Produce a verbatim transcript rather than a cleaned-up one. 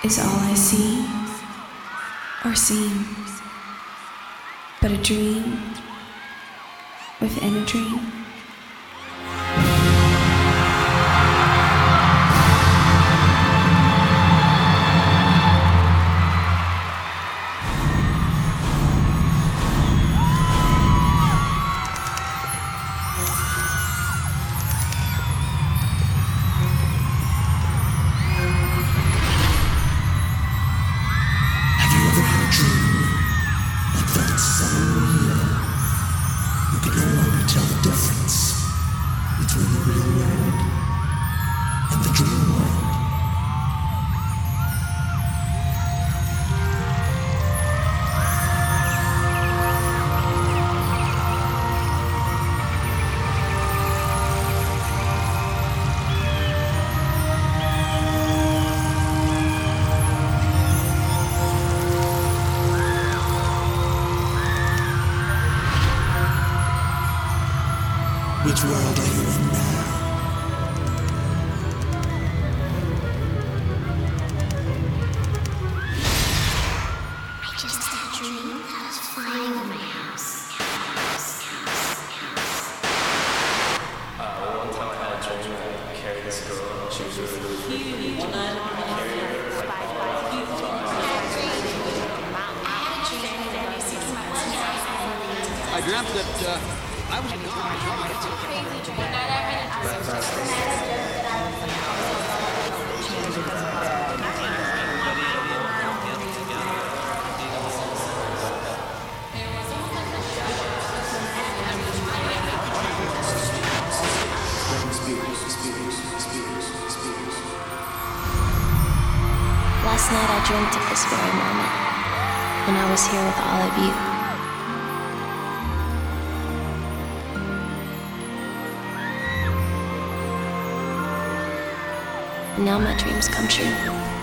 is all I see or seem, but a dream within a dream. Which world are you in now? I just had a dream that I was flying over my house. House, house, house. Uh, one time I had a dream that I carried this girl. She was really huge. I carried her like all around the I dreamt that uh, I was a god. Last night I dreamt of this very moment, when I was here with all of you. And now my dreams come true.